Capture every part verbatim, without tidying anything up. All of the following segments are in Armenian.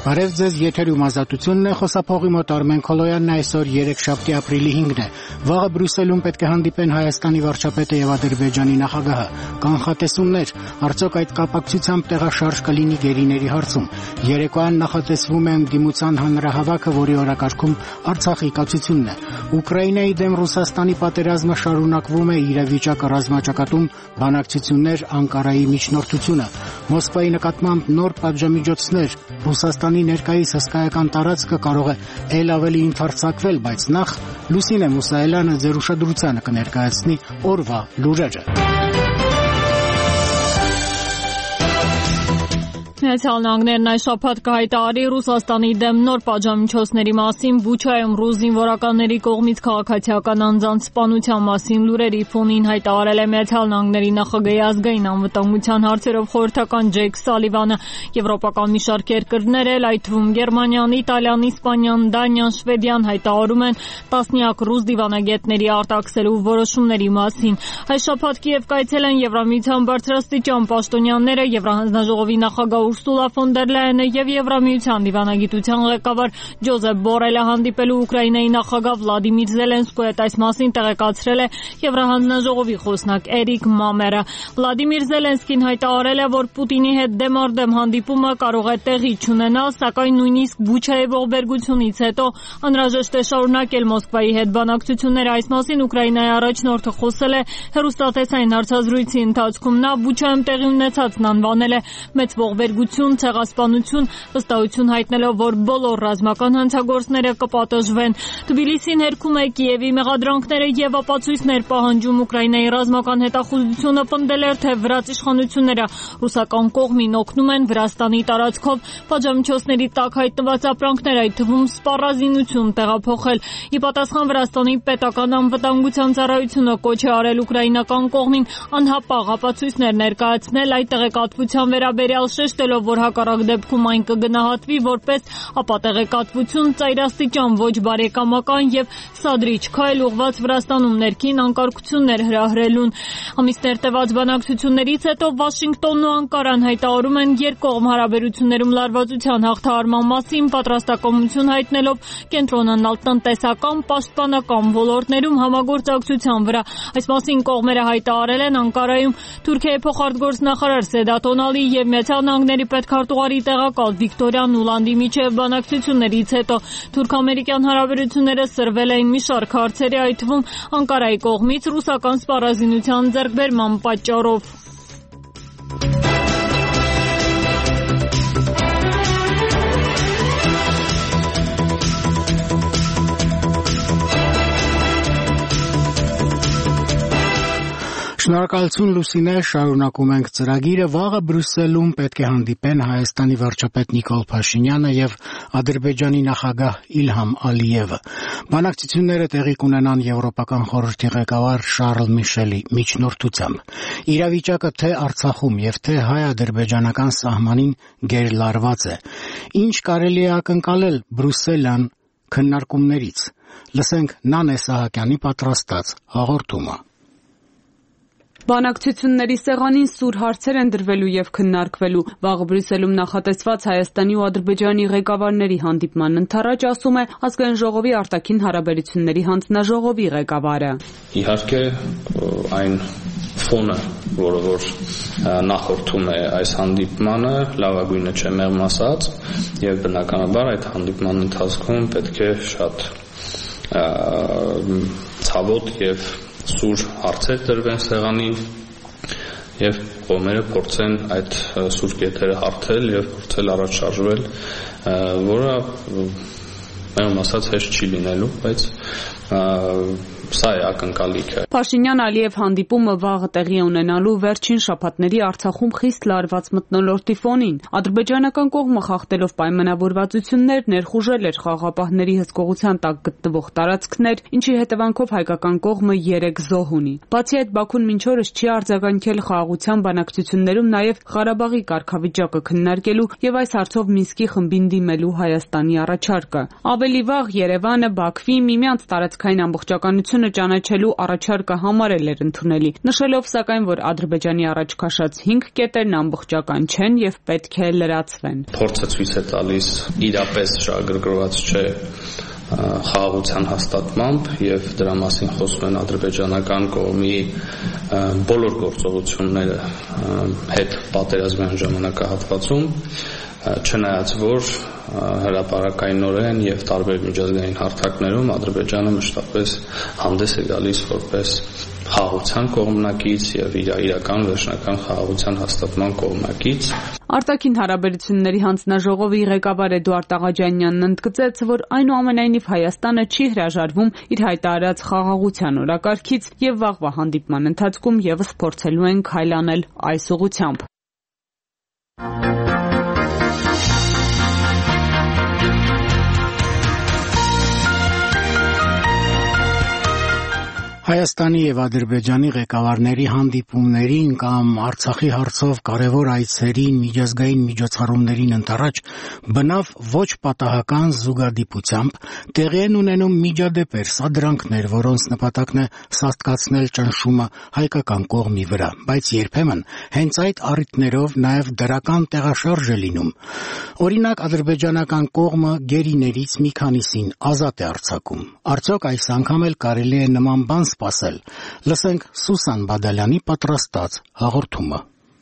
Բարև ձեզ, եթերում ազատությունն է, խոսափողի մոտ Արմեն Քոլոյանն այսօր երեքշաբթի ապրիլի հինգն է։ Վաղը Բրյուսելում պետք է հանդիպեն Հայաստանի վարչապետը եւ Ադրբեջանի նախագահը։ Կանխատեսումներ, արդյոք այդ կապակցությամբ տեղաշարժ կլինի գերիների հարցում։ Երեկոյան նախատեսվում է ընդդիմության հանրահավաքը, որի օրակարգում Արցախի կացությունն է։ Ուկրաինայի դեմ Ռուսաստանի պատերազմը շարունակվում է, իրավիճակը ռազմաճակատում բանակցություններ, Անկարայի միջնորդությունը։ Մոսկվայի նկատմամբ նոր պատժամիջոցներ, Ռուսաստանի ներկայիս հսկայական տարածքը կարող է ել ավելի ընդարձակվել, բայց նախ Լուսինե Մուսայելյանը ձեր ուշադրությանը կներկայացնի օրվա լուրերը։ Միացյալ Նահանգներն այս շաբաթ կհայտարարի Ռուսաստանի դեմ նոր պատժամիջոցների մասին, Բուչայում ռուս զինվորականների կողմից քաղաքացիական անձանց սպանության մասին լուրերի ֆոնին հայտարարել է Միացյալ Նահանգների նախագահի ազգային անվտանգության հարցերով խորհրդական Ջեյք Սալիվանը։ Եվրոպական մի շարք երկրներ էլ, այդ թվում Գերմանիան, Իտալիան, Իսպանիան, Դանիան, Շվեդիան հայտարարում են տասնյակ ռուս դիվանագետների արտաքսելու որոշումների մասին։ Այս շաբաթ Կիև կայցելեն Եվրամիության բարձրաստիճան պաշտոնյաները, Եվրահանձնաժողովի նախագահ Ուրսուլա ֆոն դեր Լայենը եւ Եվրամիության դիվանագիտության ղեկավար Ջոզեփ Բորելը հանդիպելու Ուկրաինայի նախագահ Վլադիմիր Զելենսկու հետ այս մասին տեղեկացրել է Եվրահանձնաժողովի խոսնակ Էրիկ Մամերը։ Վլադիմիր Զելենսկին հայտարարել է, որ Պուտինի հետ դեմարդեմ հանդիպումը կարող է տեղի չունենալ, սակայն նույնիսկ Բուչայի ողբերգությունից հետո անհրաժեշտ է շարունակել Մոսկվայի հետ բանակցությունները։ Այս մասին Ուկրաինայի առաջնորդը խոսել է հեռուստատեսային հարցազրույցի ընթացքում։ Նա Բուչայում տեղի ունեցածն անվանել է մեծ ողբերգություն, ցեղասպանություն, վստահություն հայտնելով, որ բոլոր ռազմական հանցագործները կպատժվեն։ Թբիլիսին հերքում է Կիևի մեղադրանքները եւ ապացույցներ պահանջում։ Ուկրաինայի ռազմական հետախուզությունը պնդել էր, թե վրաց իշխանությունները ռուսական կողմին օգնում են Վրաստանի տարածքով պատժամիջոցների տակ հայտնված ապրանքներ, այդ թվում սպառազինություն տեղափոխել։ Ի պատասխան Վրաստանի պետական անվտանգության ծառայությունը կոչ է արել ուկրաինական կողմին անհապաղ ապացույցներ ներկայացնել այդ տեղեկատվության վերաբերյալ, շեշտելով, որ հակառակ դեպքում այն կգնահատվի որպես ապատեղեկատվություն, ծայրաստիճան ոչ բարեկամական եւ սադրիչ քայլ ուղղված Վրաստանում ներքին անկարգություններ հրահրելուն։ Ամիսներ տևած բանակցություններից հետո Վաշինգտոնն ու Անկարան հայտարարում են երկկողմ հարաբերություններում լարվածության հաղթահարման մասին, պատրաստակամություն հայտնելով կենտրոնանալ տնտեսական, պաշտպանական ոլորտներում համագործակցության վրա։ Այս մասին կողմերը հայտարարել են Անկարայում Թուրքիայի փոխարտգործնախարար Սեդատ Օնալի եւ Միացյալ Նահանգների պետքարտուղարի տեղակալ Վիկտորիա Նուլանդի միջև բանակցություններից հետո թուրք-ամերիկյան հարաբերությունները սրվել էին մի շարք հարցերի, այդ թվում Անկարայի կողմից ռուսական սպառազինության ձեռքբերման պատճառով։ Շնորհակալություն Լուսինե, շարունակում ենք ծրագիրը։ Վաղը Բրյուսելում պետք է հանդիպեն Հայաստանի վարչապետ Նիկոլ Փաշինյանը եւ Ադրբեջանի նախագահ Իլհամ Ալիևը։ Բանակցությունները տեղի կունենան Եվրոպական խորհրդի ղեկավար Շարլ Միշելի միջնորդությամբ։ Իրավիճակը թե Արցախում եւ թե հայ-ադրբեջանական սահմանին գերլարված է։ Ինչ կարելի է ակնկալել Բրյուսելյան քննարկումներից։ Լսենք Նանե Սահակյանի պատրաստած հաղորդումը։ Բանակցությունների սեղանին սուր հարցեր են դրվելու եւ քննարկվելու։ Վաղը Բրյուսելում նախատեսված Հայաստանի ու Ադրբեջանի ղեկավարների հանդիպման ընթരാճ, ասում է Ազգային ժողովի արտաքին հարաբերությունների հանձնաժողովի ղեկավարը։ Իհարկե այն ֆոնը, որը որ նախորդում է այս հանդիպմանը, լավագույնը չէ մեղմ ասած, եւ բնականաբար այդ հանդիպման ընթացքում պետք է շատ ցավոտ եւ սուր հարցեր դրվեն սեղանին եւ կողմերը փորձեն այդ սուր կետերը հարթել եւ փորձել առաջ շարժվել, որը մեղմ ասած հեշտ չի լինելու, բայց սա է ակնկալիքը։ Փաշինյան-Ալիև հանդիպումը վաղը տեղի է ունենալու վերջին շաբաթների Արցախում խիստ լարված մթնոլորտի ֆոնին։ Ադրբեջանական կողմը խախտելով պայմանավորվածություններ ներխուժել էր խաղաղապահների հսկողության տակ գտնվող տարածքներ, ինչի հետևանքով հայկական կողմը երեք զոհ ունի։ Բացի այդ, Բաքուն մինչ օրս չի արձագանքել խաղաղության բանակցություններում նաև Ղարաբաղի կարգավիճակը քննարկելու եւ այս հարցով Մինսկի խմբին դիմելու Հայաստանի առաջարկը։ Ավելի վաղ Երևանը Բաքվի միմյանց տարածքային ամբողջականությունը ճանաչելու առաջարկը համարել էր ընդունելի, նշելով սակայն, որ Ադրբեջանի առաջ քաշած հինգ կետերն ամբողջական չեն եւ պետք է լրացվեն։ Փորձը ցույց է տալիս իրապես շահագրգռված չէ խաղաղության հաստատմամբ եւ դրա մասին խոսում են ադրբեջանական կողմի բոլոր գործողությունները հետ պատերազմյան ժամանակահատվածում, չնայած որ հրապարակայնորեն եւ տարբեր միջազգային հարթակներում Ադրբեջանը մշտապես հանդես է գալիս որպես խաղաղության կողմնակից եւ իր իրական վերջնական խաղաղության հաստատման կողմնակից։ Արտաքին հարաբերությունների հանձնաժողովի ղեկավար Էդուարդ Աղաջանյանն ընդգծեց, որ այնուամենայնիվ Հայաստանը չի հրաժարվում իր հայտարարած խաղաղության օրակարգից եւ վաղվա հանդիպման ընթացքում եւս փորձելու են քայլ անել այս ուղղությամբ։ Հայաստանի եւ Ադրբեջանի ղեկավարների հանդիպումներին կամ Արցախի հարցով կարևոր այցերին միջազգային միջոցառումներին ընթരാճ բնավ ոչ պատահական զուգադիպությամբ տեղի են ունենում միջադեպեր, սադրանքներ, որոնց նպատակն է սաստկացնել ճնշումը հայկական կողմի վրա, բայց երբեմն հենց այդ առիթներով նաեւ դրական տեղաշարժ է լինում։ Օրինակ ադրբեջանական կողմը գերիներից մի քանիսին ազատ է արձակում։ Արդյոք այս անգամ էլ կարելի է նման բան սպասել։ Լսենք Սուսան Բադալյանի պատրաստած հաղորդումը։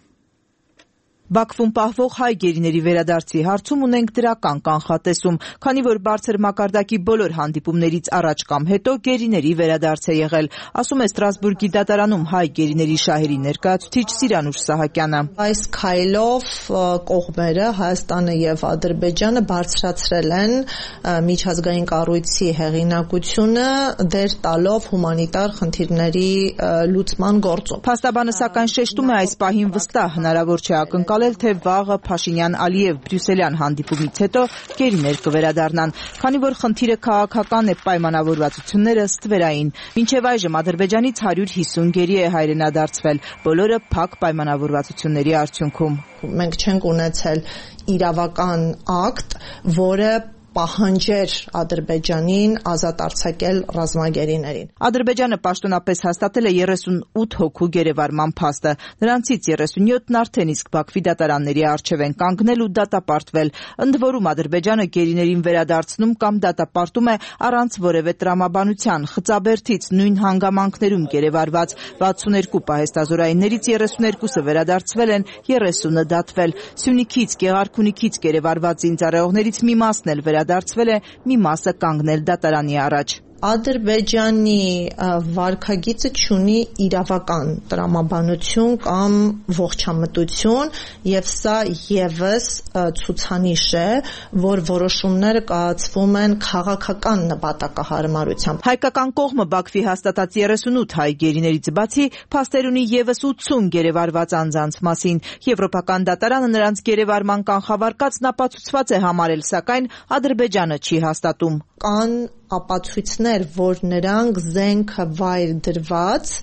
Բաքվում պահվող հայ գերիների վերադարձի հարցում ունենք դրական կանխատեսում, քանի որ բարձր մակարդակի բոլոր հանդիպումներից առաջ կամ հետո գերիների վերադարձ է եղել, ասում է Ստրասբուրգի դատարանում հայ գերիների շահերի ներկայացուցիչ Սիրանուշ Սահակյանը։ Այս քայլով կողմերը Հայաստանը եւ Ադրբեջանը բարձրացրել են միջազգային կառույցի հեղինակությունը դեր տալով հումանիտար խնդիրների լուծման գործում։ Փաստաբանը սակայն շեշտում է այս պահին վստահ հնարավոր չէ ակնկալել, թե վաղը Փաշինյան-Ալիև բրյուսելյան հանդիպումից հետո գերիներ կվերադառնան, քանի որ խնդիրը քաղաքական է, պայմանավորվածությունները ստվերային։ Մինչև այժմ Ադրբեջանից հարյուր հիսուն գերի է հայրենադարձվել, բոլորը փակ պայմանավորվածությունների արդյունքում։ Մենք չենք ունեցել իրավական ակտ, որը պահանջեր Ադրբեջանին ազատ արձակել ռազմագերիներին։ Ադրբեջանը պաշտոնապես հաստատել է երեսունութ հոգու գերեվարման փաստը։ Նրանցից երեսունյոթն արդեն իսկ Բաքվի դատարանների առջև են կանգնել ու դատապարտվել։ Ընդ որում Ադրբեջանը գերիներին վերադարձնում կամ դատապարտում է առանց որևէ տրամաբանության, խծաբերդից նույն հանգամանքներում գերեվարված վաթսուններկու պահեստազորայիններից երեսուներկուսը վերադարձվել են, երեսունը դատվել։ Սյունիքից, Գեղարքունիքից գերեվարված զինծառայողներից մի մասն էլ դարձվել է, մի մասը կանգնել դատարանի առաջ։ Ադրբեջանի վարքագիծը չունի իրավական տրամաբանություն կամ ողջամտություն եւ սա եւս ցուցանիշ է, որ որոշումները կայացվում են քաղաքական նպատակահարմարությամբ։ Հայկական կողմը Բաքվի հաստատած երեսունութ հայ գերիներից բացի փաստեր ունի եւս ութսուն գերեվարված անձանց մասին։ Եվրոպական դատարանը նրանց գերեվարման կանխավարկածն ապացուցված է համարել, սակայն Ադրբեջանը չի հաստատում։ Կան ապացույցներ, որ նրանք զենքը վայր դրված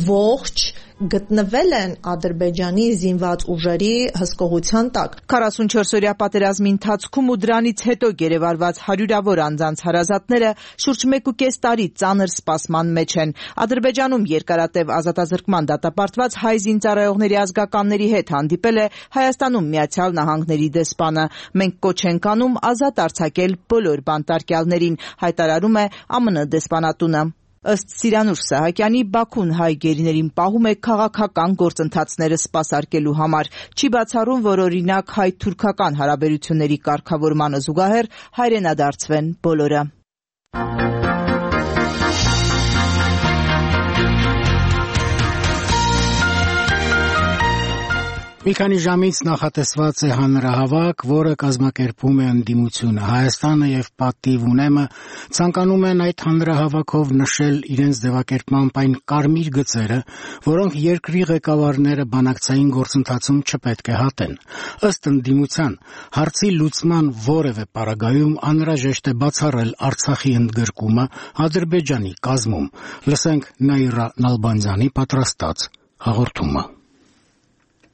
ողջ գտնվել են Ադրբեջանի զինված ուժերի հսկողության տակ։ քառասունչորսօրյա պատերազմի ընթացքում ու դրանից հետո գերեվարված հարյուրավոր անձանց հարազատները շուրջ մեկուկես տարի ծանր սպասման մեջ են։ Ադրբեջանում երկարատև ազատազրկման դատապարտված հայ զինծառայողների ազգականների հետ հանդիպել է Հայաստանում Միացյալ Նահանգների դեսպանը։ Մենք կոչ ենք անում ազատ արձակել բոլոր բանտարկյալներին, հայտարարում է Α M N դեսպանատունը։ Ըստ Սիրանուշ Սահակյանի, Բաքուն հայ գերիներին պահում է քաղաքական գործընթացները սպասարկելու համար։ Չի բացառում, որ օրինակ հայ-թուրքական հարաբերությունների կարգավորմանը զուգահեռ հայրենադարձվեն բոլորը։ Մի քանի ժամից նախատեսված է հանրահավաք, որը կազմակերպում է ընդդիմությունը։ Հայաստանը եւ Պատիվ ունեմը ցանկանում են այդ հանրահավաքով նշել իրենց ձևակերպմամբ այն կարմիր գծերը, որոնք երկրի ղեկավարները բանակցային գործընթացում չպետք է հատեն։ Ըստ ընդդիմության, հարցի լուծման որևէ պարագայում անհրաժեշտ է բացառել Արցախի ընդգրկումը Ադրբեջանի կազմում։ Լսենք Նաիրա Նալբանդյանի պատրաստած հաղորդումը։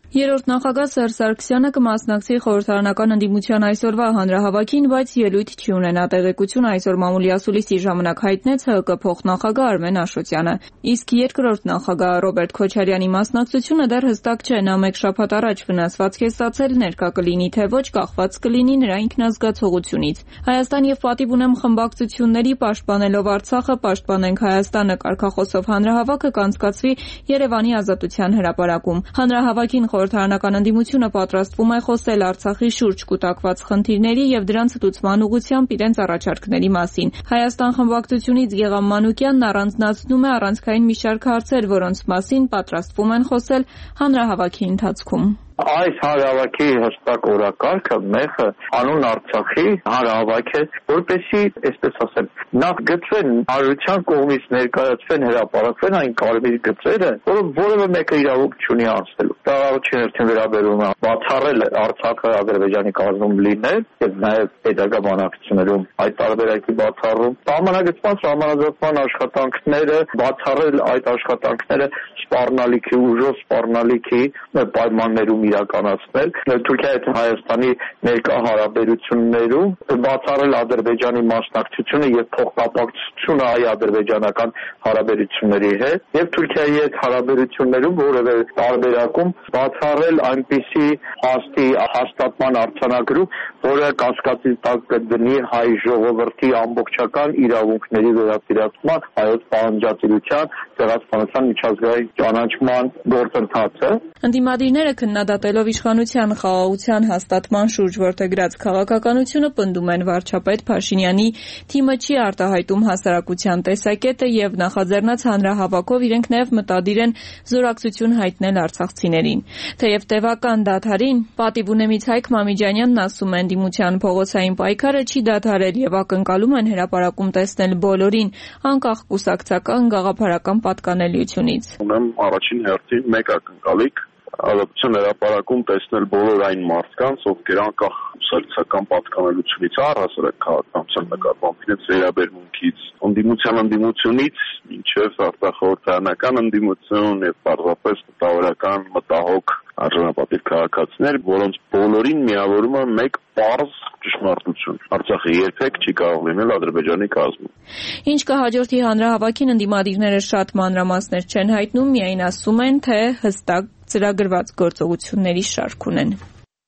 Երրորդ նախագահ Սերժ Սարգսյանը կմասնակցի խորհրդարանական ընդդիմության այսօրվա հանրահավաքին, բայց ելույթ չի ունենա։ Տեղեկություն այսօր մամուլի ասուլիսի ժամանակ հայտնեց ՀՀԿ փոխնախագահ Արմեն Աշոտյանը։ Իսկ երկրորդ նախագահ Ռոբերտ Քոչարյանի մասնակցությունը դեռ հստակ չէ։ Նա մեկ շաբաթ առաջ վնասվածք է ստացել, ներկա կլինի թե ոչ, կախված կլինի նրա ինքնազգացողությունից։ Հայաստան եւ պատիվ ունեմ խմբակցությունների պաշտպանելով Արցախը, պաշտպանենք Հայաստանը կարգախոսով հանրահավաքը կանցկացվի Երևանի Ազատության հրապարակում։ Հանրահավաքին խորհրդարանական ընդդիմությունը պատրաստվում է խոսել Արցախի շուրջ կուտակված խնդիրների եւ դրանց լուծման ուղղությամբ իրենց առաջարկների մասին։ Հայաստան խմբակցությունից Գեղամ Մանուկյանն առանձնացնում է առանցքային մի շարք հարցեր, որոնց մասին պատրաստվում են խոսել հանրահավաքի ընթացքում։ Այս հանրահավաքի հստակ օրակարգը մեխը անուն Արցախի հանրահավաք է, որպեսզի, այսպես ասեմ, նախ գծվեն հանրության կողմից ներկայացվեն, հրապարակվեն այն կարևոր գծերը, որը որևէ մեկը իրավունք չունի անցնելու։ Դա առաջին հերթին վերաբերում է բացառել Արցախը Ադրբեջանի կազմում լինել եւ նաեւ պետական բանակցություններում այդ տարբերակի բացառում, սահմանագծման սահմանազատման աշխատանքները, բացառել այդ աշխատանքները սպառնալիքի ուժով սպառնալիքի պայմաններում իրականացնել Թուրքիայի հետ Հայաստանի ներկա հարաբերություններում բացառել Ադրբեջանի մասնակցությունը եւ փոխկապակցությունը այ ադրբեջանական հարաբերությունների հետ եւ Թուրքիայի հետ հարաբերություններում որևէ տարբերակում բացառել այնպիսի հաստի հաստատման արձանագրում, որը կասկածի տակ կդնի հայ ժողովրդի ամբողջական իրավունքների վերապիրացման, հայոց պահանջատիրության, ցեղասպանության միջազգային ճանաչման գործընթացը։ Ընդդիմադիրները քննադատելով իշխանության խաղաղության հաստատման շուրջ որդեգրած քաղաքականությունը պնդում են վարչապետ Փաշինյանի թիմը չի արտահայտում հասարակության տեսակետը եւ նախաձեռնած հանրահավաքով իրենք նաեւ մտադիր են զորակցություն հայտնել արցախցիներին։ Թեև տևական դադարին պատիվ ունեմից Հայկ Մամիջանյանն ասում է ընդդիմության փողոցային պայքարը չի դադարել եւ ակնկալում են հրապարակում տեսնել բոլորին, անկախ կուսակցական գաղափարական պատկանելիությունից։ Ունեմ առաջին հերթին մեկ ակնկալիք Ազատության հրապարակում տեսնել բոլոր այն մարդկանց, ովքեր անկախ սոցիալական պատկանելությունից առհասարակ քաղաքականության նկատմամբ իրենց վերաբերմունքից, ընդդիմության ընդդիմությունից մինչև արտախորհրդարանական ընդդիմություն եւ պարզապես մտավորական մտահոգ արժանապատիվ քաղաքացիներ, որոնց բոլորին միավորում է մեկ պարզ ճշմարտություն. Արցախը երբեք չի կարող լինել Ադրբեջանի կազմում։ Ինչ կհաջորդի հանրահավաքին ընդդիմադիրները շատ մանրամասներ չեն հայտնում, միայն ասում են, թե հստակ ծրագրված գործողությունների շարք ունեն։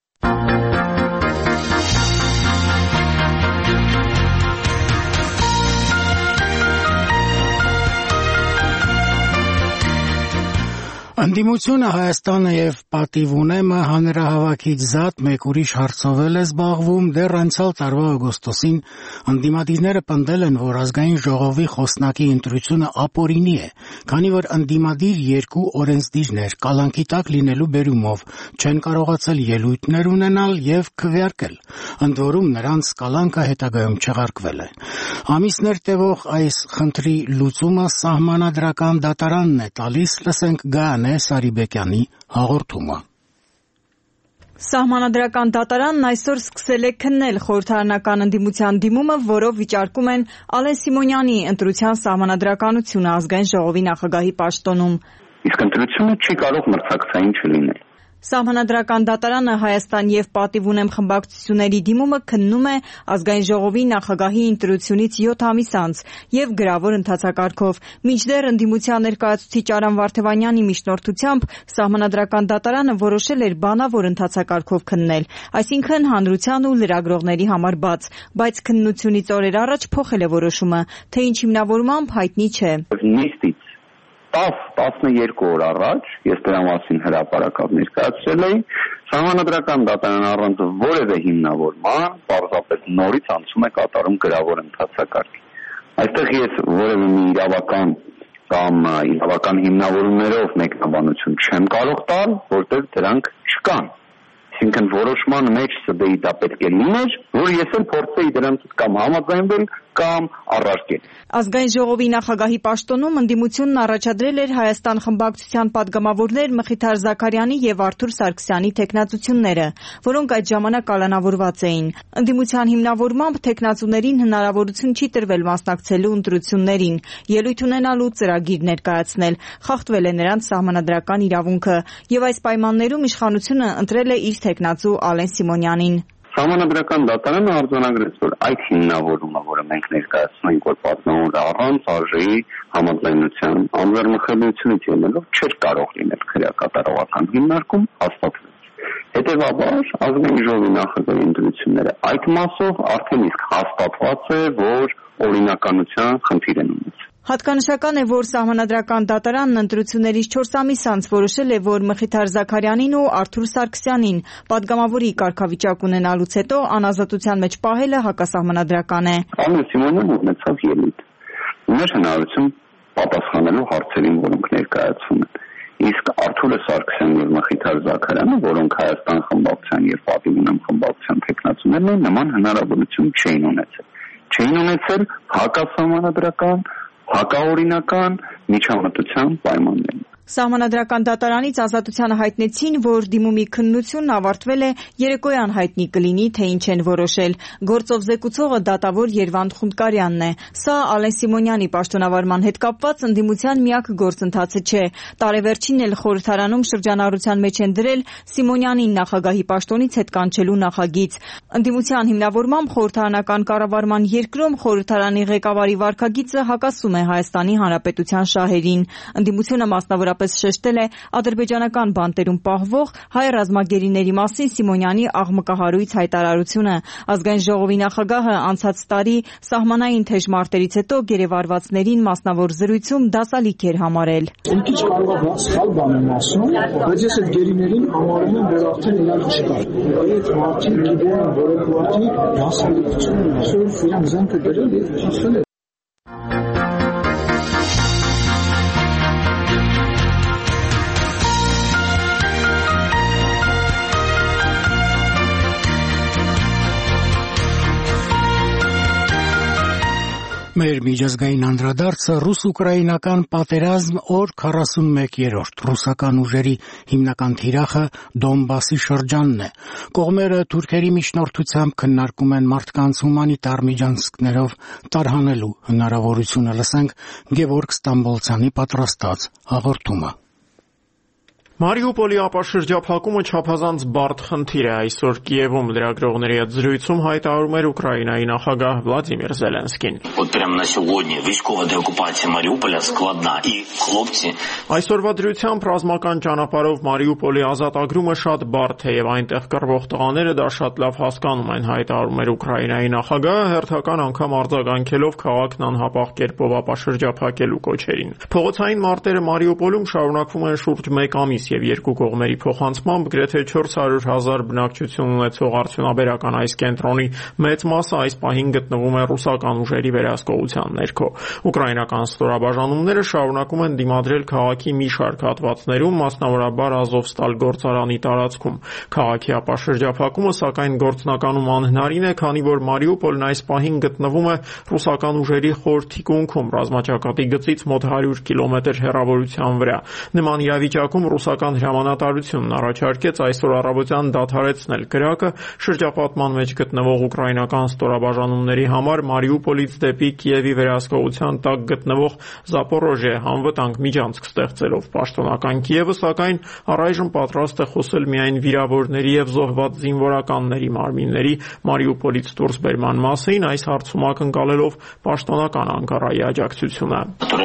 Ընդդիմությունը Հայաստանը եւ պատիվ ունեմը հանրահավաքից զատ մեկ ուրիշ հարցով է զբաղվում։ Դեռ անցյալ տարվա օգոստոսին ընդդիմադիրները պնդել են, որ ազգային ժողովի խոսնակի ընտրությունը ապօրինի է, քանի որ ընդդիմադիր երկու օրենսդիրներ կալանքի տակ լինելու բերումով չեն կարողացել ելույթներ ունենալ եւ քվեարկել։ Ընդ որում նրանց կալանքը հետագայում չեղարկվել է։ Ամիսներ տևող այս խնդրի լուծումը սահմանադրական դատարանն է տալիս, լսենք Գայանե Սարիբեկյանի հաղորդումը։ Սահմանադրական դատարանն այսօր սկսել է քննել խորհրդարանական ընդդիմության դիմումը, որով վիճարկում են Ալեն Սիմոնյանի ընտրության սահմանադրականությունը ազգային ժողովի նախագահի պաշտոնում։ Իսկ ընտրությունը չի կարող մրցակցային չլինել։ Սահմանադրական դատարանը Հայաստան եւ պատիվ ունեմ խմբակցությունների դիմումը քննում է ազգային ժողովի նախագահի ընտրությունից յոթ ամիս անց եւ գրավոր ընթացակարգով։ Մինչդեռ ընդդիմության ներկայացուցիչ Արամ Վարդևանյանի միջնորդությամբ սահմանադրական դատարանը որոշել էր բանավոր ընթացակարգով քննել, այսինքն հանրության ու լրագրողների համար բաց, բայց քննությունից օրեր առաջ փոխել է որոշումը, թե ինչ հիմնավորմամբ հայտնի չէ։ Նիստից տասնյոթ օր առաջ ես դրա մասին հրապարակավ ներկայացրել էի, սահմանադրական դատարանը առանց որևէ հիմնավորման պարզապես նորից անցում է կատարում գրավոր ընթացակարգ։ Այստեղ ես որևէ մի իրավական կամ իրավական հիմնավորումներով մեկնաբանություն չեմ կարող տալ, որտեղ դրանք չկան։ Այսինքն որոշման մեջ դե դա պետք է լիներ, որ ես էլ փորձեի դրանց կամ համաձայնվել կամ առարկել։ Ազգային ժողովի նախագահի պաշտոնում ընդդիմությունն առաջադրել էր Հայաստան խմբակցության падգամավորներ Մխիթար Զաքարյանի եւ Արթուր Սարգսյանի թեկնածությունները, որոնք այդ ժամանակ կալանավորված էին։ Ընդդիմության հիմնավորմամբ թեկնածուներին հնարավորություն չի տրվել մասնակցելու ընտրություններին, ելույթ ունենալու ծրագիր ներկայացնել, խախտվել է նրանց սահմանադրական իրավունքը, եւ այս պայմաններում իշխանությունը ընտրել է իր թեկնածու Ալեն Սիմոնյանին։ Սահմանադրական դատարանը արձանագրեց, որ այդ հիմնավորումը, որը մենք ներկայացնում ենք, որ պատգամավորը առանց արժեի համաձայնության անձեռնխելությունից ելնելով չէր կարող լինել քրեակատարողական հիմնարկում, հաստատվեց։ Հետևաբար ազգային ժողովի նախագահի ընտրությունները այդ մասով արդեն իսկ հաստատված է, որ օրինականության խնդիր են ունեցել։ Հատկանշական է, որ Սահմանադրական դատարանն ընտրություններից չորս ամիս անց որոշել է, որ Մխիթար Զաքարյանին ու Արթուր Սարգսյանին падգամավորի կարգավիճակ ունենալուց հետո անազատության մեջ պահելը հակասահմանադրական է։ Ալեն Սիմոնյանն ունեցավ ելույթ։ Ուներ հնարավորություն պատասխանելու հարցերին, որոնք ներկայացվում են։ Իսկ Արթուրը Սարգսյանն եւ Մխիթար Զաքարյանը, որոնք Հայաստան խմբակցության եւ Պատիվ ունեմ խմբակցության թեկնածուներն են, նման հնարավորություն չէին ունեցել։ Չէին ունեցել հակասահմանադրական հակաօրինական միջամտության պայմաններում։ Սահմանադրական դատարանից ազատությանը հայտնեցին, որ դիմումի քննությունն ավարտվել է երեկոյան հայտնի կլինի, թե ինչ են որոշել։ Գործով զեկուցողը դատավոր Երվանդ Խունդկարյանն է։ Սա Ալեն Սիմոնյանի պաշտոնավարման հետ կապված ընդդիմության միակ գործընթացը չէ։ Տարեվերջին էլ խորհրդարանում շրջանառության մեջ են դրել Սիմոնյանին նախագահի պաշտոնից հետ կանչելու նախագիծ։ Ընդդիմության հիմնավորմամբ խորհրդարանական կառավարման երկրում խորհրդարանի ղեկավարի վարքագիծը հակասում է Հայաստանի Հանրապետության շահերին։ Ընդդիմությունը մասնավորապես շեշտել է ադրբեջանական բանտերում պահվող հայ ռազմագերիների մասին Սիմոնյանի աղմկահարույց հայտարարությունը։ Ազգային ժողովի նախագահը անցած տարի սահմանային թեժ մարտերից հետո գերեվարվածներին մասնավոր զրույցում դասալիք էր համարել։ Մի քիչ կարող է սխալ բան եմ ասում, բայց ես այդ գերիներին համարում եմ, որ արդեն իրար չկար։ Այդ մարդիկ գիտեն, որ այդ մարդիկ դասալիքություն են ասում, իրենք զենքը դրել եւ փախել են։ Մեր միջազգային անդրադարձը ռուս-ուկրաինական պատերազմ օր քառասունմեկերորդ ռուսական ուժերի հիմնական թիրախը Դոնբասի շրջանն է։ Կողմերը թուրքերի միջնորդությամբ քննարկում են մարդկանց հումանիտար միջանցքներով տարհանելու հնարավորությունը։ Լսենք Գևորգ Ստամբոլցյանի պատրաստած հաղորդումը։ Մարիուպոլի ապաշրջափակումը չափազանց բարդ խնդիր է։ Այսօր Կիևում լրագրողների հետ զրույցում հայտարարում էր Ուկրաինայի նախագահ Վլադիմիր Զելենսկին։ Այսօրվա դրությամբ ռազմական ճանապարհով Մարիուպոլի ազատագրումը շատ բարդ է եւ այնտեղ կռվող տղաները դա շատ լավ հասկանում են, հայտարարում էր Ուկրաինայի նախագահը, հերթական անգամ արձագանքելով քաղաքն անհապաղ կերպով ապաշրջափակելու կոչերին։ Փողոցային մարտերը Մարիուպոլում շարունակվում են շուրջ մեկ ամիս եւ երկու կողմերի փոխանցմամբ գրեթե չորս հարյուր հազար բնակչություն ունեցող արդյունաբերական այս կենտրոնի մեծ մասը այս պահին գտնվում է ռուսական ուժերի վերահսկողության ներքո։ Ուկրաինական ստորաբաժանումները շարունակում են դիմադրել քաղաքի մի շարք հատվածներում, մասնավորաբար Ազովստալ գործարանի տարածքում։ Քաղաքի ապաշրջափակումը սակայն գործնականում անհնարին է, քանի որ Մարիուպոլն այս պահին գտնվում է ռուսական ուժերի խոր թիկունքում, ռազմաճակատի գծից մոտ հարյուր կիլոմետր հեռավորության վրա։ Նման իրավիճակում ռուսական հրամանատարությունն առաջարկեց այսօր առավոտյան դադարեցնել կրակը շրջապատման մեջ գտնվող ուկրաինական ստորաբաժանումների համար Մարիուպոլից դեպի Կիևի վերահսկողության տակ գտնվող Զապորոժիե անվտանգ միջանցք ստեղծելով։ Պաշտոնական Կիևը սակայն առայժմ պատրաստ է խոսել միայն վիրավորների եւ զոհված զինվորականների մարմինների Մարիուպոլից դուրս բերման մասին, այս հարցում ակնկալելով պաշտոնական Անկարայի աջակցությունը։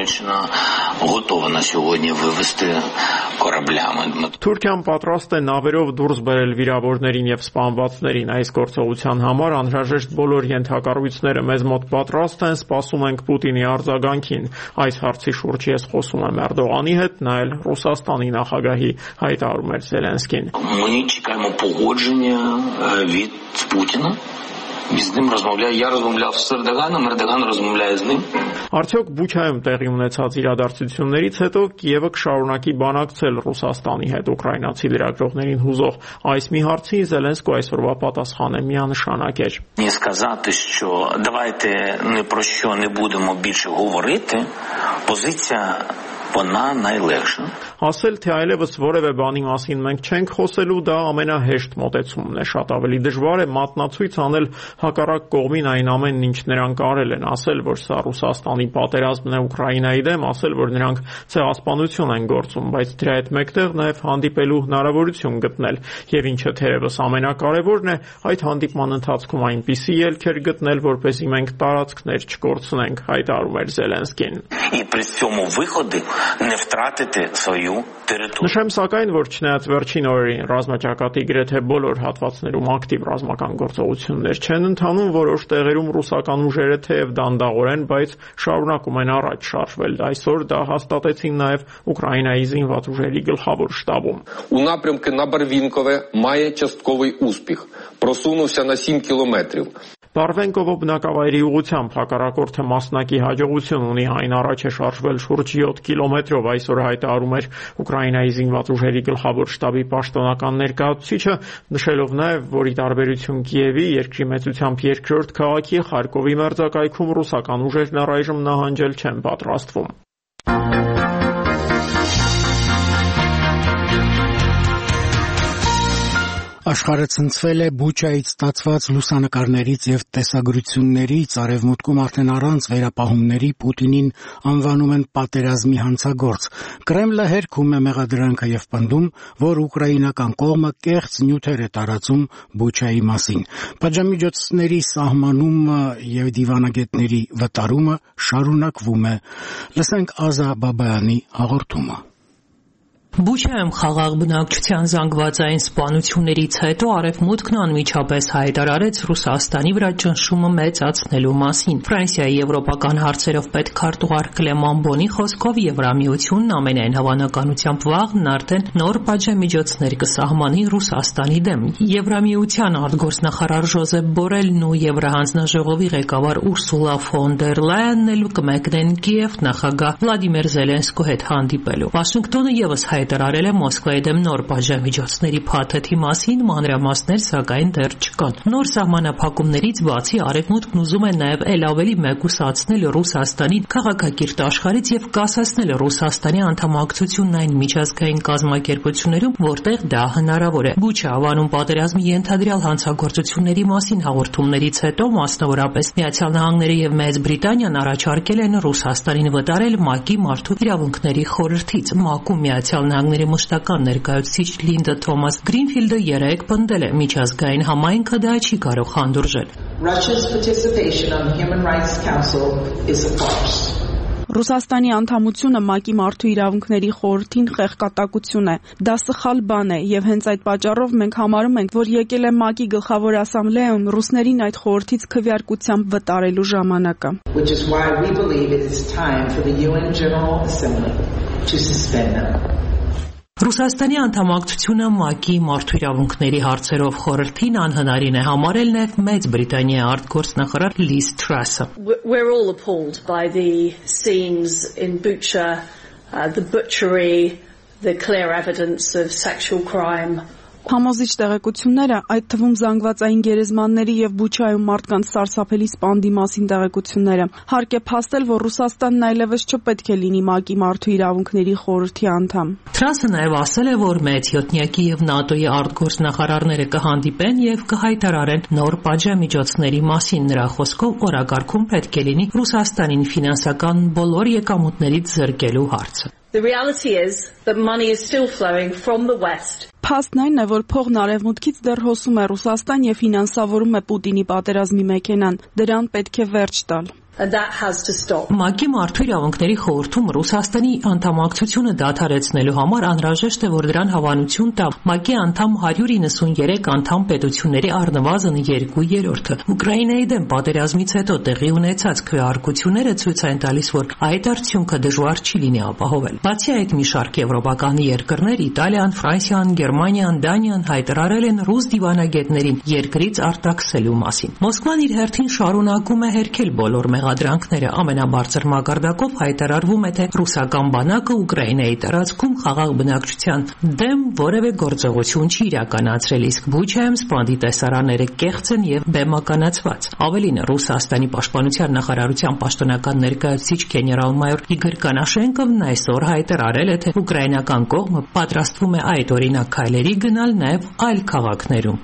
Թուրքիան պատրաստ է նավերով դուրս բերել վիրավորներին եւ սպանվածներին։ Այս գործողության համար անհրաժեշտ բոլոր ենթակառույցները մեզ մոտ պատրաստ են, սպասում ենք Պուտինի արձագանքին։ Այս հարցի շուրջ ես խոսում եմ Էրդողանի հետ, նա էլ Ռուսաստանի նախագահի, հայտարարում էր Զելենսկին։ Biz nim rozmawляю, я rozmawлял с Эрдоганом, Эрдоган rozmawляет с ним. Արդյոք Բուչայում տեղի ունեցած իրադարձություններից հետո Կիևը կշարունակի բանակցել Ռուսաստանի հետ ուկրաինացի լրագրողներին հուզող այս մի հարցի Զելենսկու այսօրվա պատասխանը միանշանակ էր. Не сказати, що давайте ні про що не будемо більше говорити, позиція Вона найлегша. Ասել, թե այլևս որևէ բանի մասին մենք չենք խոսելու, դա ամենահեշտ մոտեցումն է, շատ ավելի դժվար է մատնացույց անել հակառակ կողմին այն ամենն, ինչ նրանք արել են, ասել, որ սա Ռուսաստանի պատերազմն է Ուկրաինայի դեմ, ասել, որ նրանք ցեղասպանություն են գործում, բայց դրա հետ մեկտեղ նաև հանդիպելու հնարավորություն գտնել, եւ ինչը թերևս ամենակարևորն է, այդ հանդիպման ընթացքում այնպիսի ելքեր գտնել, որպեսզի մենք տարածքներ չկորցնենք, հայտարարում էր Զելենսկին. І при цьому виходи не втратити свою територію. Նշեմ սակայն, որ չնայած վերջին օրերին ռազմաճակատի գրեթե բոլոր հատվածներում ակտիվ ռազմական գործողություններ չեն ընթանում, որոշ տեղերում ռուսական ուժերը թեև դանդաղորեն, բայց շարունակում են առաջ շարժվել. Այսօր դա հաստատեցին նաև Ուկրաինայի զինված ուժերի գլխավոր շտաբում. У напрямку на Барвінкове має частковий успіх. Просунувся на сім кілометрів. Բարվենկովո բնակավայրի ուղղությամբ հակառակորդը մասնակի հաջողություն ունի, այն առաջ է շարժվել շուրջ յոթ կիլոմետրով, այսօր հայտարարում էր Ուկրաինայի զինված ուժերի գլխավոր շտաբի պաշտոնական ներկայացուցիչը, նշելով նաև, որ ի տարբերություն Կիևի, երկրի մեծությամբ երկրորդ քաղաքի Խարկովի մերձակայքում ռուսական ուժերն առայժմ նահանջել չեն պատրաստվում. Աշխարհը ցնցվել է Բուչայից ստացված լուսանկարներից եւ տեսագրություններից, արևմուտքում արդեն առանց վերապահումների Պուտինին անվանում են պատերազմի հանցագործ։ Կրեմլը հերքում է մեղադրանքը եւ պնդում, որ ուկրաինական կողմը կեղծ նյութեր է տարածում Բուչայի մասին։ Պատժամիջոցների սահմանումը եւ դիվանագետների վտարումը շարունակվում է։ Լսենք Ազա Բաբայանի հաղորդումը։ Բուչայում խաղաղ բնակչության զանգվածային սպանություններից հետո Արևմուտքն անմիջապես հայտարարեց Ռուսաստանի վրա ճնշումը մեծացնելու մասին։ Ֆրանսիայի եվրոպական հարցերով պետքարտուղար Կլեման Բոնի խոսքով Եվրամիությունն ամենայն հավանականությամբ վաղն արդեն նոր պատժամիջոցներ կսահմանի Ռուսաստանի դեմ։ Եվրամիության արտգործնախարար Ժոզեփ Բորելն ու Եվրահանձնաժողովի ղեկավար Ուրսուլա ֆոն դեր Լայանն էլ կմեկնեն Կիև նախագահ Վլադիմիր Զելենսկու հետ հանդիպելու։ Վաշինգտոնը եւս հայտարարել է Մոսկվայի դեմ նոր պատժամիջոցների փաթեթի մասին, մանրամասներ սակայն դեռ չկան։ Նոր սահմանափակումներից բացի Արևմուտքն ուզում է նաև ել ավելի մեկուսացնել Ռուսաստանի քաղաքակիրթ աշխարհից եւ կասեցնել Ռուսաստանի անդամակցությունն այն միջազգային կազմակերպություններում, որտեղ դա հնարավոր է։ Բուչա ավանում պատերազմի ենթադրյալ հանցագործությունների մասին հաղորդումներից հետո մասնավորապես Միացյալ Նահանգները եւ Մեծ Բրիտանիան առաջարկել են Ռուսաստանին վտարել ՄԱԿ-ի մարդու իրավունքների խորհրդից։ ՄԱԿ-ում Միացյալ Նահանգների մշտական ներկայացուցիչ Լինդա Թոմաս Գրինֆիլդը երեկ պնդել է միջազգային համայնքը դա չի կարող հանդուրժել։ Russia's participation on the Human Rights Council is a farce. Ռուսաստանի անդամությունը ՄԱԿ-ի մարդու իրավունքների խորհրդին խեղկատակություն է։ Դա սխալ բան է եւ հենց այդ պատճառով մենք համարում ենք, որ եկել է ՄԱԿ-ի գլխավոր ասամբլեայում ռուսներին այդ խորհրդից քվեարկությամբ վտարելու ժամանակը։ Which is why we believe it is time for the U N General Assembly to suspend them. Ռուսաստանի անդամակցությունը ՄԱԿ-ի մարդու իրավունքների հարցերով խորհրդին անհնարին է համարել նաև Մեծ Բրիտանիայի արտգործնախարար Լիզ Թրասը։ We're all appalled by the scenes in Bucha, uh, the butchery, the clear evidence of sexual crime. Համոզիչ տեղեկությունները, այդ թվում զանգվածային գերեզմանների եւ Բուչայում մարդկանց սարսափելի սպանդի մասին տեղեկությունները, հարկ է փաստել, որ Ռուսաստանն այլևս չպետք է լինի ՄԱԿ-ի մարդու իրավունքների խորհրդի անդամ։ Թրասը նաև ասել է, որ Մեծ յոթնյակի եւ ՆԱՏՕ-ի արտգործնախարարները կհանդիպեն եւ կհայտարարեն նոր պատժամիջոցների մասին։ Նրա խոսքով օրակարգում պետք է լինի Ռուսաստանին ֆինանսական բոլոր եկամուտներից զրկելու հարցը։ The reality is that money is still flowing from the West. Փաստն այն է, որ փողն արևմուտքից դեռ հոսում է Ռուսաստան եւ ֆինանսավորում է Պուտինի պատերազմի մեքենան։ Դրան պետք է վերջ տալ։ And that has to stop. ՄԱԿ-ի մարդու իրավունքների խորհրդում Ռուսաստանի անդամակցությունը դադարեցնելու համար անհրաժեշտ է, որ դրան հավանություն տա ՄԱԿ-ի անդամ հարյուր իննսուններեք անդամ պետությունների առնվազն երկու երրորդը։ Ուկրաինայի դեմ պատերազմից հետո տեղի ունեցած քվեարկությունները ցույց են տալիս, որ այդ արդյունքը դժվար չի լինի ապահովել։ Բացի այդ, մի շարք եվրոպական երկրներ՝ Իտալիան, Ֆրանսիան, Գերմանիան, Դանիան հայտարարել են ռուս դիվանագետներին երկրից արտաքսելու մասին։ Մոսկվան իր հերթին շարունակում է հերքել բոլոր մեղադրանքները, ամենաբարձր մակարդակով հայտարարվում է, թե ռուսական բանակը Ուկրաինայի տարածքում խաղաղ բնակչության դեմ որևէ գործողություն չի իրականացրել, իսկ Բուչայում սպանդի տեսարանները կեղծ են եւ բեմականացված։ Ավելին, Ռուսաստանի պաշտպանության նախարարության պաշտոնական ներկայացուցիչ գեներալ-մայոր Իգոր Կանաշենկովն այսօր հայտարարել է, թե ուկրաինական կողմը պատրաստվում է այդ օրինակ քայլերի գնալ նաեւ այլ քաղաքներում։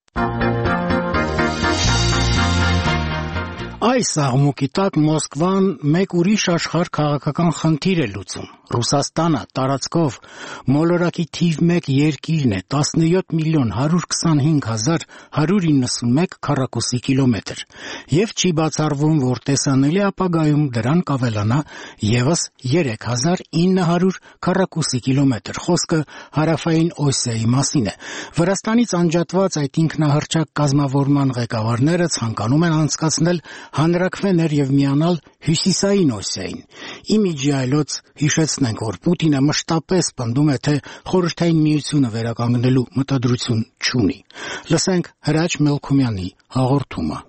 Այս աղմուկի տակ Մոսկվան մեկ ուրիշ աշխարհ քաղաքական խնդիր է լուծում։ Ռուսաստանը տարածքով մոլորակի թիվ մեկ երկիրն է, տասնյոթ միլիոն հարյուր քսանհինգ հազար հարյուր իննսունմեկ քառակուսի կիլոմետր, եւ չի բացառվում, որ տեսանելի ապագայում դրան կավելանա եւս երեք հազար ինը հարյուր քառակուսի կիլոմետր։ Խոսքը հարավային Օսիայի մասին է։ Վրաստանից անջատված այդ ինքնահռչակ կազմավորման ղեկավարները ցանկանում են անցկացնել հանրաքվեներ եւ միանալ հյուսիսային Օսիային։ Իմիջի այլոց հիշեցնենք, որ Պուտինը մշտապես պնդում է, թե խորհրդային միությունը վերականգնելու մտադրություն չունի։ Լսենք Հրաչ Մելքումյանի հաղորդումը։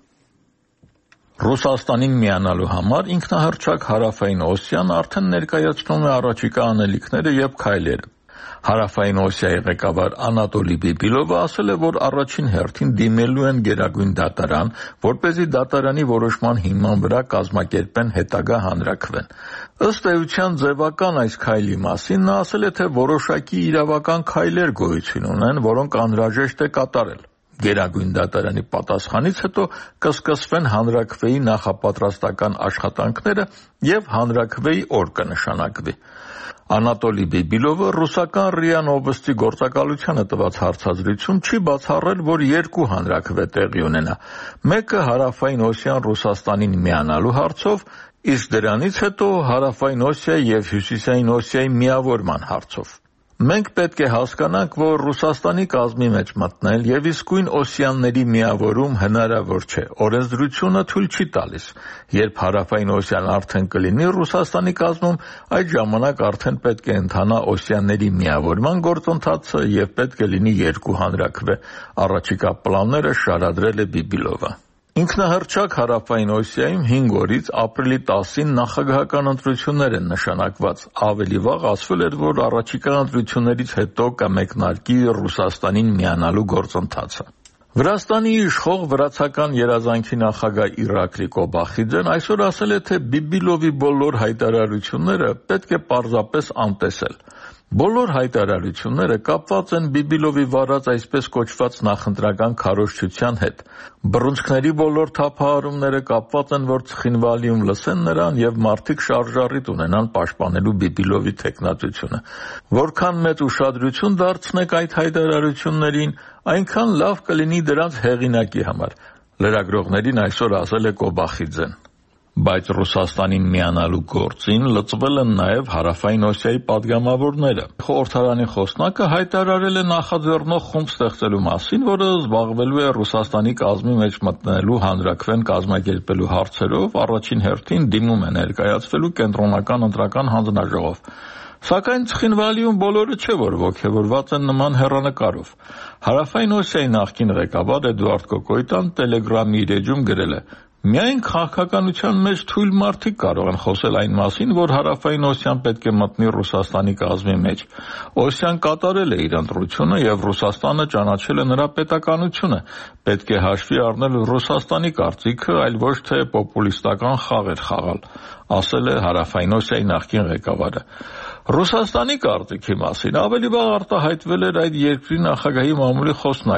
Ռուսաստանին միանալու համար ինքնահռչակ հարավային Օսիան արդեն ներկայացնում է առաջիկա անելիքները եւ քայլերը։ Հարավային Օսիայի ղեկավար Անատոլի Բիբիլովը ասել է, որ առաջին հերթին դիմելու են Գերագույն դատարան, որպեսզի դատարանի որոշման հիման վրա կազմակերպեն հետագա հանրաքվեն։ Ըստ էության ձևական այս քայլի մասին նա ասել է, թե որոշակի իրավական քայլեր գոյություն ունեն, որոնք անհրաժեշտ է կատարել։ Գերագույն դատարանի պատասխանից հետո կսկսվեն հանրաքվեի նախապատրաստական աշխատանքները եւ հանրաքվեի օր կնշանակվի։ Անատոլի Բիբիլովը ռուսական ՌԻԱ Նովոստի գործակալությանը տված հարցազրույցում չի բացառել, որ երկու հանրաքվե տեղի ունենա։ Մեկը հարավային Օսիան Ռուսաստանին միանալու հարցով, իսկ դրանից հետո հարավային Օսիայի եւ հյուսիսային Օսիայի միավորման հարցով։ Մենք պետք է հասկանանք, որ Ռուսաստանի կազմի մեջ մտնել եւ իսկույն Օսիանների միավորում հնարավոր չէ։ Օրենսդրությունը թույլ չի տալիս։ Երբ հարավային Օսիան արդեն կլինի Ռուսաստանի կազմում, այդ ժամանակ արդեն պետք է ընթանա Օսիանների միավորման գործընթացը եւ պետք է լինի երկու հանրաքվե։ Առաջիկա պլանները շարադրել է Բիբիլովը։ Ինքնահռչակ հարավային Օսիայում հինգ օրից ապրիլի տասին նախագահական ընտրություններ են նշանակված։ Ավելի վաղ ասվել էր, որ առաջիկա ընտրություններից հետո կմեկնարկի Ռուսաստանին միանալու գործընթացը։ Վրաստանի իշխող վրացական երազանքի նախագահ Իրակլի Կոբախիձեն այսօր ասել է, թե Բիբիլովի բոլոր հայտարարությունները պետք է պարզապես անտեսել։ Բոլոր հայտարարությունները կապված են Բիբիլովի վարած այսպես կոչված նախընտրական քարոզչության հետ։ Բռունցքների բոլոր թափահարումները կապված են, որ ցխինվալիում լսեն նրան եւ մարդիկ շարժառիթ ունենան պաշտպանելու Բիբիլովի թեկնածությունը։ Որքան մեծ ուշադրություն դարձնեք այդ հայտարարություններին, այնքան լավ կլինի դրանց հեղինակի համար։ Լրագրողներին այսօր ասել է Կոբախիձեն։ Բայց Ռուսաստանին միանալու գործին լծվել են նաև հարավային Օսիայի падգամավորները։ Խորհրդարանի խոսնակը հայտարարել է նախաձեռնող խումբ ստեղծելու մասին, որը զբաղվելու է Ռուսաստանի կազմի մեջ մտնելու հանրաքվեն կազմակերպելու հարցերով, առաջին հերթին դիմում է ներկայացվելու կենտրոնական ընտրական հանձնաժողով։ Սակայն Ցխինվալիում բոլորը չէ, որ ոգևորված են նման հեռանկարով։ Հարավային Օսիայի նախկին ղեկավար Էդուարդ Կոկոյտան Telegram-ի իր էջում գրել է. Միայն քաղաքականության մեջ թույլ մարդիկ կարող են խոսել այն մասին, որ հարավային Օսիան պետք է մտնի Ռուսաստանի կազմի մեջ։ Օսիան կատարել է իր ընտրությունը եւ Ռուսաստանը ճանաչել է նրա պետականությունը։ Պետք է հաշվի առնել Ռուսաստանի կարծիքը, այլ ոչ թե պոպուլիստական խաղեր խաղալ, ասել է հարավային Օսիայի նախկին ղեկավարը։ Ռուսաստանի կարծիքի մասին ավելի վաղ արտահայտվել էր այդ երկրի նախագահի մամուլի խոսնակը։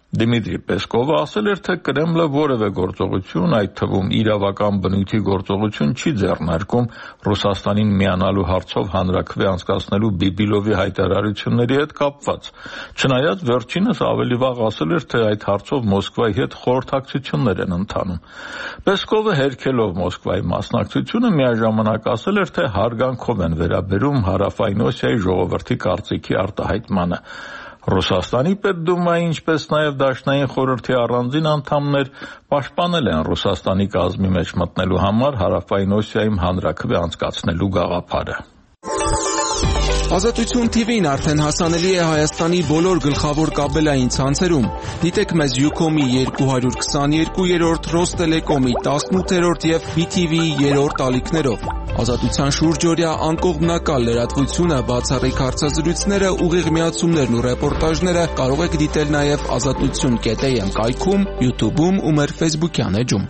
Դիմիտրի Պեսկովը ասել էր, թե Կրեմլը որևէ գործողություն, այդ թվում իրավական բնույթի գործողություն չի ձեռնարկում Ռուսաստանին միանալու հարցով հանրաքվե անցկացնելու Բիբիլովի հայտարարությունների հետ կապված։ Չնայած վերջինս ավելի վաղ ասել էր, թե այդ հարցով Մոսկվայի հետ խորհրդակցություններ են ընթանում։ Պեսկովը հերքելով Մոսկվայի մասնակցությունը միաժամանակ ասել էր, թե հարգանքով են վերաբերում Հարավային Օսիայի ժողովրդի կարծիքի արտահայտմանը։ Ռուսաստանի Պետդումայի, ինչպես նաև Դաշնային խորհրդի առանձին անդամներ պաշտպանել են Ռուսաստանի կազմի մեջ մտնելու համար Հարավային Օսիայում հանրաքվե անցկացնելու գաղափարը։ Ազատություն թի վին արդեն հասանելի է Հայաստանի բոլոր գլխավոր կաբելային ցանցերում։ Դիտեք մեզ Յուքոմի երկու հարյուր քսաներկուերորդ, Ռոստելեկոմի տասնութերորդ և բի թի վիի երրորդ ալիքներով։ Ազատության շուրջօրյա անկողմնակալ լրատվությունը, բացառիկ հարցազրույցները, ուղիղ միացումներն ու ռեպորտաժները կարող եք դիտել նաև ազատություն կետ էյ էմ կայքում, յութուբում ու մեր ֆեյսբուքյան էջում։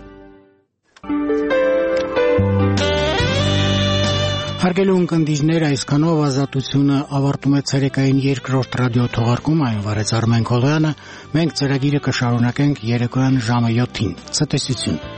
Հարգելի ունկնդիրներ, այսքանով Ազատությունը ավարտում է ցերեկային երկրորդ ռադիո թողարկումը, այն վարեց Արմեն Քոլոյանը, մենք ծրագիրը կշարունակենք երեկոյան ժամը յոթին։ Ցտեսություն։